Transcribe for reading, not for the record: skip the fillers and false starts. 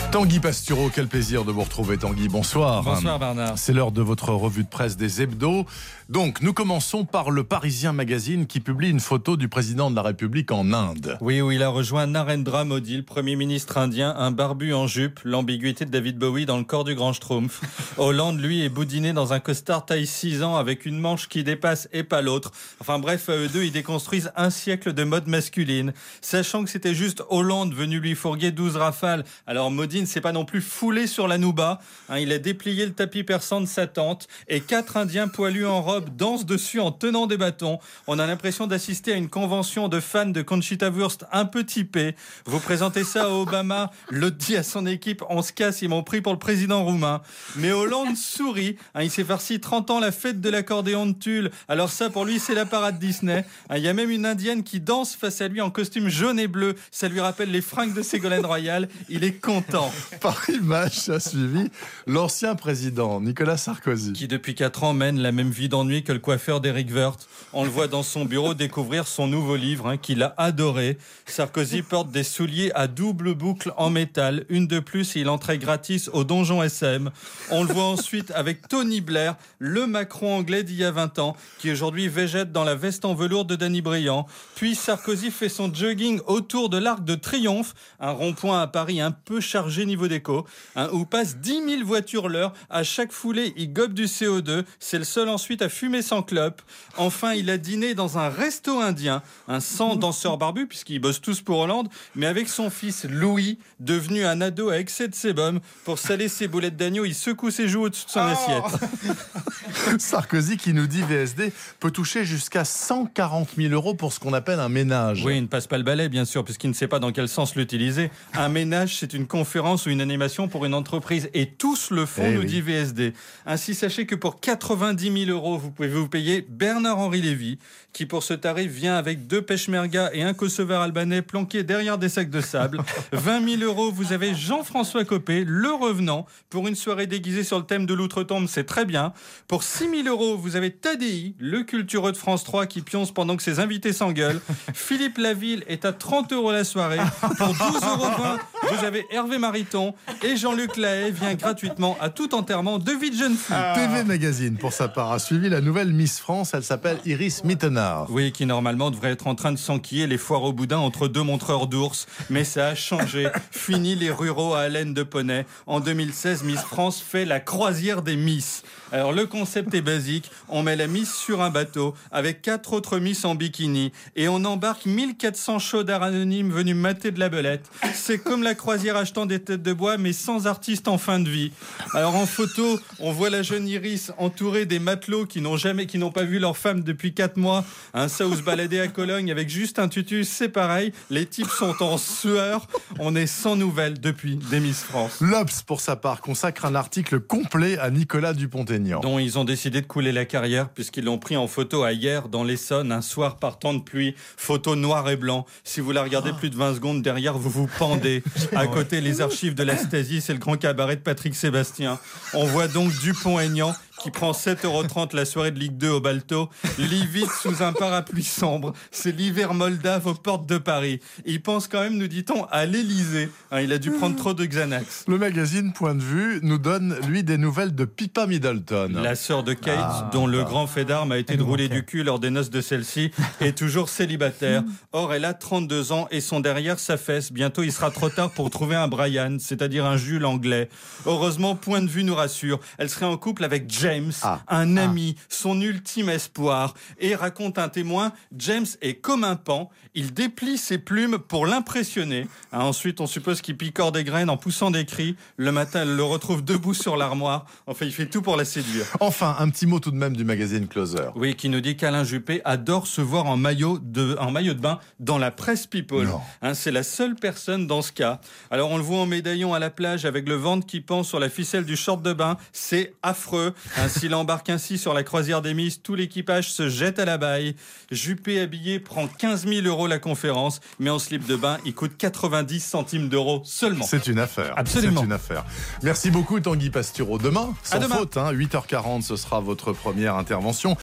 Tanguy Pastureau, quel plaisir de vous retrouver Tanguy, bonsoir. Bonsoir Bernard. C'est l'heure de votre revue de presse des hebdos. Donc nous commençons par le Parisien Magazine qui publie une photo du président de la République en Inde. Oui, où il a rejoint Narendra Modi, le Premier ministre indien, un barbu en jupe, l'ambiguïté de David Bowie dans le corps du grand Schtroumpf. Hollande, lui, est boudiné dans un costard taille 6 ans avec une manche qui dépasse et pas l'autre. Enfin bref, eux deux, ils déconstruisent un siècle de mode masculine. Sachant que c'était juste Hollande venu lui fourguer 12 rafales. Alors Modi ne s'est pas non plus foulé sur la nouba. Il a déplié le tapis persan de sa tente et 4 Indiens poilus en robe dansent dessus en tenant des bâtons. On a l'impression d'assister à une convention de fans de Conchita Wurst un peu typée. Vous présentez ça à Obama, l'autre dit à son équipe, on se casse, ils m'ont pris pour le président roumain. Mais Hollande sourit, il s'est farci 30 ans la fête de l'accordéon de Tulle. Alors ça pour lui c'est la parade Disney. Il y a même une indienne qui danse face à lui en costume jaune et bleu. Ça lui rappelle les fringues de Ségolène Royal. Il est content. Par image a suivi l'ancien président Nicolas Sarkozy. Qui depuis 4 ans mène la même vie d'ennui que le coiffeur d'Éric Woerth. On le voit dans son bureau découvrir son nouveau livre qu'il a adoré. Sarkozy porte des souliers à double boucle en métal. Une de plus et il entrait gratis au Donjon SM. On le voit ensuite avec Tony Blair, le Macron anglais d'il y a 20 ans, qui aujourd'hui végète dans la veste en velours de Danny Briand. Puis Sarkozy fait son jogging autour de l'Arc de Triomphe, un rond-point à Paris un peu chargé niveau déco, où passent 10 000 voitures l'heure. À chaque foulée, il gobe du CO2. C'est le seul ensuite à fumer sans clope. Enfin, il a dîné dans un resto indien, sans danseur barbu, puisqu'ils bossent tous pour Hollande, mais avec son fils Louis, devenu un ado à excès de sébum. Pour saler ses boulettes d'agneau, il secoue ses joues au-dessus de son assiette. Sarkozy qui nous dit VSD peut toucher jusqu'à 140 000 euros pour ce qu'on appelle un ménage. Oui, il ne passe pas le balai, bien sûr, puisqu'il ne sait pas dans quel sens l'utiliser. Un ménage, c'est une conférence ou une animation pour une entreprise. Et tous le font, nous dit VSD. Ainsi, sachez que pour 90 000 euros, vous pouvez vous payer Bernard-Henri Lévy, qui pour ce tarif vient avec 2 peshmerga et un kosovar albanais planqués derrière des sacs de sable. 20 000 euros, vous avez Jean-François Copé, le revenant, pour une soirée déguisée sur le thème de l'outre-tombe, c'est très bien. Pour 6 000 euros, vous avez Tadei, le cultureux de France 3 qui pionce pendant que ses invités s'engueulent. Philippe Laville est à 30 euros la soirée. Pour 12,20 €, vous avez Hervé Mariton et Jean-Luc Lahaye vient gratuitement à tout enterrement de vie de jeune fille. TV Magazine, pour sa part, a suivi la nouvelle Miss France. Elle s'appelle Iris Mittenard. Oui, qui normalement devrait être en train de s'enquiller les foires au boudin entre 2 montreurs d'ours. Mais ça a changé. Fini les ruraux à haleine de poney. En 2016, Miss France fait la croisière des Miss. Alors le concept est basique. On met la Miss sur un bateau avec 4 autres Miss en bikini. Et on embarque 1400 chaudards anonymes venus mater de la belette. C'est comme la croisière achetant des têtes de bois, mais sans artistes en fin de vie. Alors en photo, on voit la jeune Iris entourée des matelots qui n'ont pas vu leur femme depuis 4 mois. Ça où se balader à Cologne avec juste un tutu, c'est pareil. Les types sont en sueur. On est sans nouvelles depuis des Miss France. L'Obs, pour sa part, consacre un article complet à Nicolas Dupont-Aignan. Dont ils ont décidé de couler la carrière puisqu'ils l'ont pris en photo à hier dans l'Essonne, un soir par temps de pluie. Photo noir et blanc. Si vous la regardez plus de 20 secondes derrière, vous vous pendez. À côté, les archives de la Stasi, c'est le grand cabaret de Patrick Sébastien. On voit donc Dupont-Aignan qui prend 7,30 € la soirée de Ligue 2 au Balto, livide sous un parapluie sombre. C'est l'hiver moldave aux portes de Paris. Il pense quand même, nous dit-on, à l'Élysée. Il a dû prendre trop de Xanax. Le magazine Point de Vue nous donne, lui, des nouvelles de Pippa Middleton. La sœur de Kate, dont le grand fait d'armes a été de rouler du cul lors des noces de celle-ci, est toujours célibataire. Or, elle a 32 ans et son derrière s'affaisse. Bientôt, il sera trop tard pour trouver un Brian, c'est-à-dire un Jules anglais. Heureusement, Point de Vue nous rassure. Elle serait en couple avec James, un ami, son ultime espoir. Et raconte un témoin, James est comme un paon. Il déplie ses plumes pour l'impressionner. Ensuite, on suppose qu'il picore des graines en poussant des cris. Le matin, elle le retrouve debout sur l'armoire. Enfin, il fait tout pour la séduire. Enfin, un petit mot tout de même du magazine Closer. Oui, qui nous dit qu'Alain Juppé adore se voir en maillot de bain dans la presse People. C'est la seule personne dans ce cas. Alors, on le voit en médaillon à la plage avec le ventre qui pend sur la ficelle du short de bain. C'est affreux. S'il embarque ainsi sur la croisière des Miss, tout l'équipage se jette à la baille. Juppé habillé prend 15 000 € la conférence, mais en slip de bain, il coûte 90 centimes d'euros seulement. C'est une affaire. Absolument. C'est une affaire. Merci beaucoup Tanguy Pastureau. Demain, sans faute, 8h40, ce sera votre première intervention.